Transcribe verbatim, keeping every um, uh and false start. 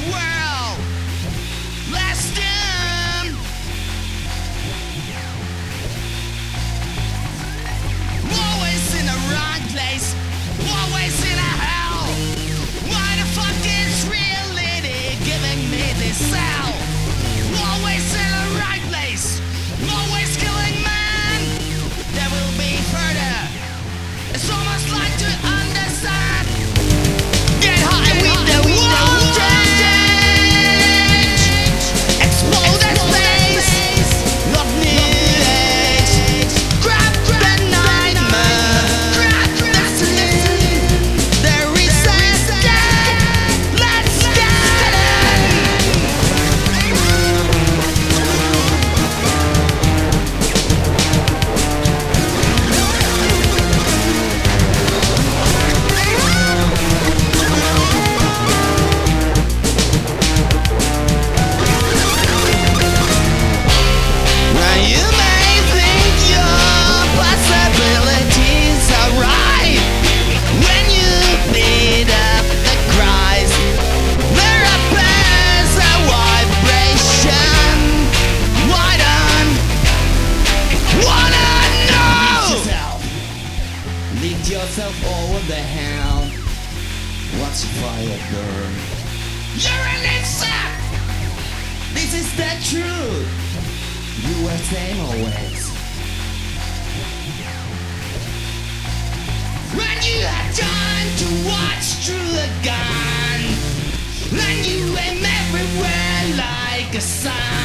world. Last time, always in the wrong place, always in a hell. Why the fuck is reality giving me this cell? Always in the right place, always killing man. There will be further. It's almost like to understand. Get high with the voltage. Explode that space. Love new age. Grab the nightmare. Grab the sleep. There is a dead. Let's get it. Now you may think your possibilities are right when you beat up the Christ. There appears a vibration. Why don't wanna know? Lift yourself over the hell. Watch fire burn. You're an insect. This is the truth. You were same always. When you had time to watch through the gun, and you aim everywhere like a sun.